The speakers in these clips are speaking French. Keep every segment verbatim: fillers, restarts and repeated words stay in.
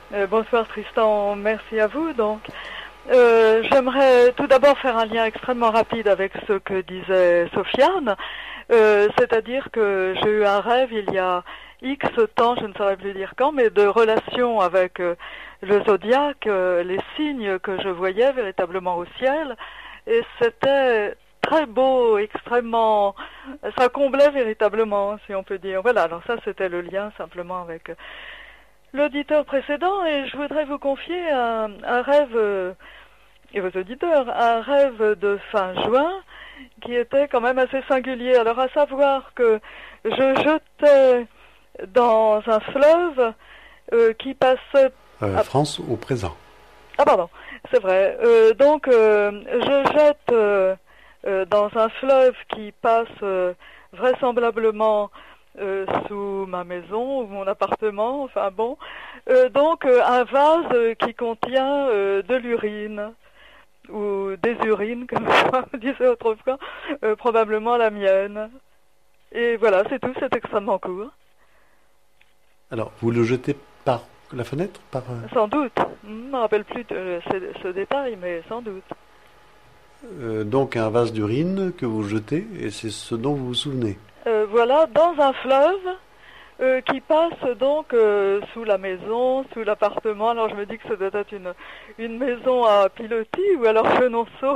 Euh, bonsoir Tristan, merci à vous. Donc, euh, j'aimerais tout d'abord faire un lien extrêmement rapide avec ce que disait Sofiane, euh, c'est-à-dire que j'ai eu un rêve il y a X temps, je ne saurais plus dire quand, mais de relation avec euh, le zodiaque, euh, les signes que je voyais véritablement au ciel, et c'était très beau, extrêmement, ça comblait véritablement, si on peut dire. Voilà, alors ça c'était le lien simplement avec l'auditeur précédent, et je voudrais vous confier un, un rêve, euh, et vos auditeurs, un rêve de fin juin qui était quand même assez singulier. Alors à savoir que je jetais dans un fleuve euh, qui passait... Euh, à... France au présent. Ah pardon, c'est vrai. Euh, donc euh, je jette euh, euh, dans un fleuve qui passe euh, vraisemblablement Euh, sous ma maison ou mon appartement, enfin bon, euh, donc euh, un vase euh, qui contient euh, de l'urine ou des urines, comme on disait autrefois, euh, probablement la mienne. Et voilà, c'est tout, c'est extrêmement court. Alors, vous le jetez par la fenêtre par... euh, Sans doute, je ne me rappelle plus de ce, ce détail, mais sans doute. euh, donc un vase d'urine que vous jetez, et c'est ce dont vous vous souvenez. Euh, voilà, dans un fleuve euh, qui passe donc euh, sous la maison, sous l'appartement. Alors je me dis que ça doit être une, une maison à pilotis ou alors Chenonceau.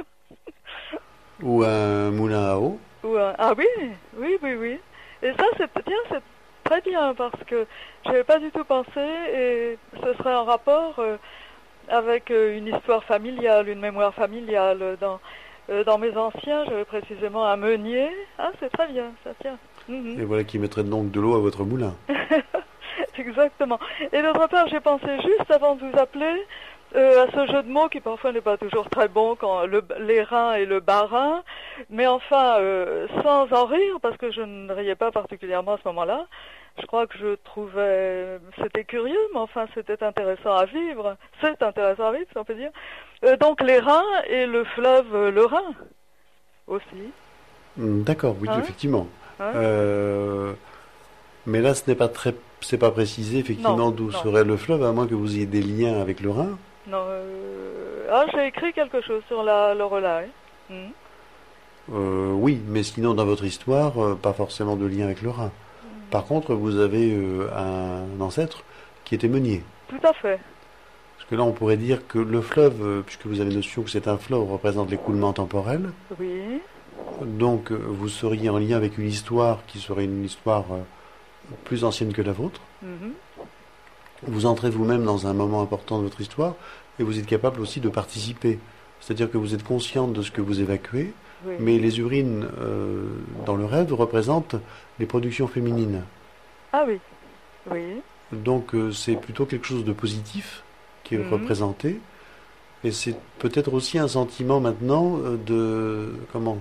Ou un moulin à eau. Ou un... Ah oui, oui, oui, oui. Et ça, c'est bien, c'est très bien parce que je n'avais pas du tout pensé et ce serait en rapport euh, avec euh, une histoire familiale, une mémoire familiale. Dans, euh, dans mes anciens, j'avais précisément un meunier. Ah, c'est très bien, ça tient. Mm-hmm. Et voilà qui mettrait donc de l'eau à votre moulin. Exactement. Et d'autre part, j'ai pensé juste avant de vous appeler euh, à ce jeu de mots qui parfois n'est pas toujours très bon, quand le, les reins et le bas-rein, mais enfin, euh, sans en rire, parce que je ne riais pas particulièrement à ce moment-là. Je crois que je trouvais, c'était curieux, mais enfin, c'était intéressant à vivre. C'est intéressant à vivre, si on peut dire. Euh, donc les reins et le fleuve euh, le Rhin aussi. D'accord, oui, Hein effectivement. hein Euh, mais là, ce n'est pas très, c'est pas précisé effectivement d'où serait le fleuve, à moins que vous ayez des liens avec le Rhin. Non, euh... ah, j'ai écrit quelque chose sur la Lorelai. Hmm. Euh, oui, mais sinon dans votre histoire, euh, pas forcément de lien avec le Rhin. Hmm. Par contre, vous avez euh, un ancêtre qui était meunier. Tout à fait. Parce que là, on pourrait dire que le fleuve, euh, puisque vous avez notion que c'est un fleuve, représente l'écoulement temporel. Oui. Donc, euh, vous seriez en lien avec une histoire qui serait une histoire euh, plus ancienne que la vôtre. Mm-hmm. Vous entrez vous-même dans un moment important de votre histoire et vous êtes capable aussi de participer. C'est-à-dire que vous êtes consciente de ce que vous évacuez, Oui. mais les urines euh, dans le rêve représentent les productions féminines. Ah oui. Oui. Donc, euh, c'est plutôt quelque chose de positif qui est Mm-hmm. représenté. Et c'est peut-être aussi un sentiment maintenant euh, de... comment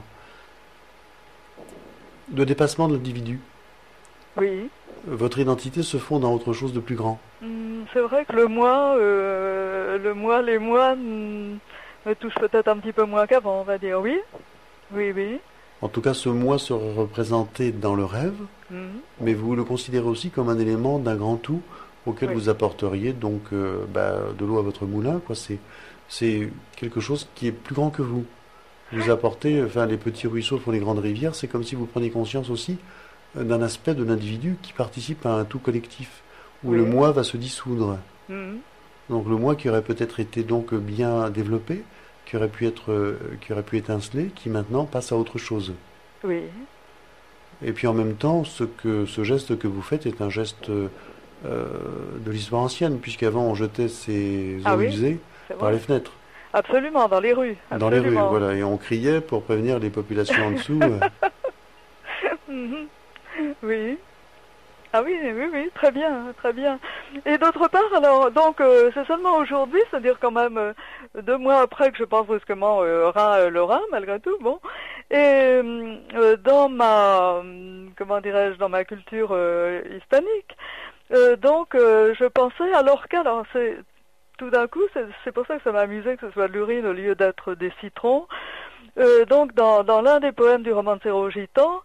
de dépassement de l'individu. Oui. Votre identité se fonde dans autre chose de plus grand. Mm, c'est vrai que le moi, euh, le moi, les moi mm, me touchent peut-être un petit peu moins qu'avant, on va dire. Oui. Oui, oui. En tout cas, ce moi serait représenté dans le rêve, Mm. mais vous le considérez aussi comme un élément d'un grand tout auquel Oui. vous apporteriez donc euh, bah, de l'eau à votre moulin. Quoi. C'est, c'est quelque chose qui est plus grand que vous. Vous apportez, enfin, les petits ruisseaux font les grandes rivières, c'est comme si vous preniez conscience aussi euh, d'un aspect de l'individu qui participe à un tout collectif, où Oui. le moi va se dissoudre. Mm. Donc le moi qui aurait peut-être été donc bien développé, qui aurait pu être, euh, qui aurait pu étinceler, qui maintenant passe à autre chose. Oui. Et puis en même temps, ce, que, ce geste que vous faites est un geste euh, de l'histoire ancienne, puisqu'avant on jetait ces eaux Ah oui, usées c'est par vrai. les fenêtres. Absolument, dans les rues. Dans les rues, Absolument. voilà, et on criait pour prévenir les populations en dessous. euh. Mhm. Oui. Ah oui, oui, oui, très bien, très bien. Et d'autre part, alors, donc, euh, c'est seulement aujourd'hui, c'est-à-dire quand même euh, deux mois après que je pense brusquement euh, Rhin, euh, le Rhin, malgré tout, bon. Et euh, dans ma, euh, comment dirais-je, dans ma culture euh, hispanique, euh, donc, euh, je pensais à l'orca, alors c'est tout d'un coup, c'est, c'est pour ça que ça m'a amusé que ce soit de l'urine au lieu d'être des citrons. Euh, donc, dans, dans l'un des poèmes du romancero gitan,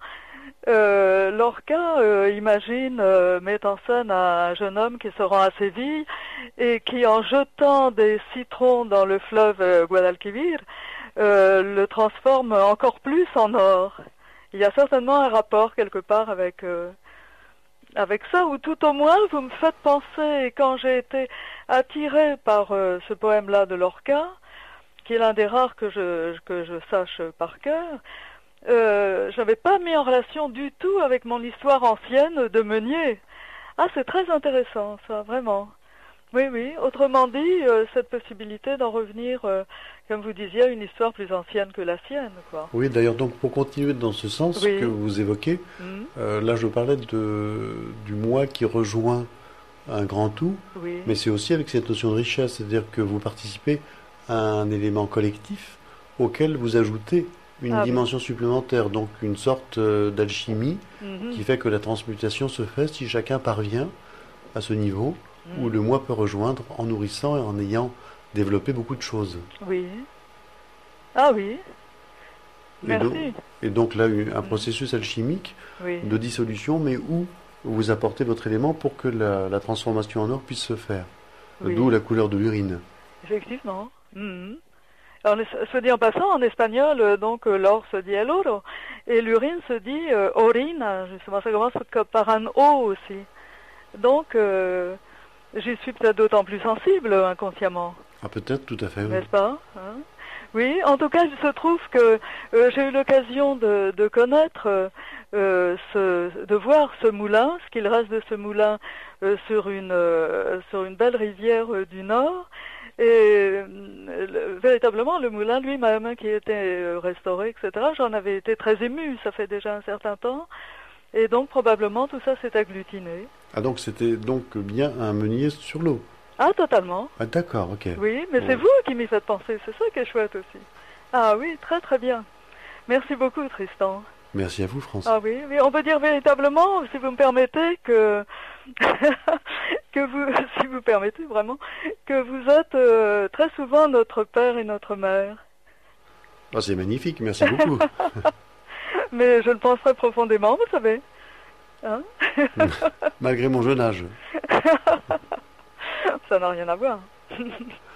Euh, Lorca euh, imagine, euh, met en scène un jeune homme qui se rend à Séville et qui, en jetant des citrons dans le fleuve euh, Guadalquivir, euh, le transforme encore plus en or. Il y a certainement un rapport quelque part avec euh, avec ça, ou tout au moins vous me faites penser, quand j'ai été attirée par euh, ce poème-là de Lorca, qui est l'un des rares que je que je sache par cœur. Euh, j'avais pas mis en relation du tout avec mon histoire ancienne de meunier. Ah, c'est très intéressant, ça, vraiment. Oui, oui. Autrement dit, euh, cette possibilité d'en revenir, euh, comme vous disiez, à une histoire plus ancienne que la sienne, quoi. Oui, d'ailleurs, donc pour continuer dans ce sens Oui. que vous évoquez, Mhm. euh, là je parlais de, du moi qui rejoint un grand tout, Oui. mais c'est aussi avec cette notion de richesse, c'est-à-dire que vous participez à un élément collectif auquel vous ajoutez une Ah oui. dimension supplémentaire, donc une sorte euh, d'alchimie Mhm. qui fait que la transmutation se fait si chacun parvient à ce niveau où Mhm. le moi peut rejoindre en nourrissant et en ayant développé beaucoup de choses. Oui. Ah oui. Et donc, Merci. et donc là, un Mhm. processus alchimique Oui. de dissolution, mais où vous apportez votre élément pour que la, la transformation en or puisse se faire. Oui. D'où la couleur de l'urine. Effectivement. Mhm. Alors, se dit en passant, en espagnol, euh, donc euh, l'or se dit el oro, et l'urine se dit euh, orina, justement, ça commence par un O aussi. Donc, euh, j'y suis peut-être d'autant plus sensible inconsciemment, Ah, peut-être, tout à fait, oui. n'est-ce pas, hein? Oui, en tout cas, il se trouve que euh, j'ai eu l'occasion de, de connaître, euh, ce, de voir ce moulin, ce qu'il reste de ce moulin euh, sur une euh, sur une belle rivière euh, du Nord. Et euh, le, véritablement, le moulin lui-même qui était euh, restauré, et cetera, j'en avais été très émue, ça fait déjà un certain temps. Et donc, probablement, tout ça s'est agglutiné. Ah, donc c'était donc bien un meunier sur l'eau. Ah, totalement. Ah, d'accord, ok. Oui, mais Bon. c'est vous qui m'y faites penser, c'est ça qui est chouette aussi. Ah oui, très très bien. Merci beaucoup, Tristan. Merci à vous, France. Ah oui, oui, on peut dire véritablement, si vous me permettez, que que vous, si vous permettez vraiment, que vous êtes euh, très souvent notre père et notre mère. Ah, c'est magnifique, merci beaucoup. Mais je le penserai profondément, vous savez. Hein? Malgré mon jeune âge. Ça n'a rien à voir.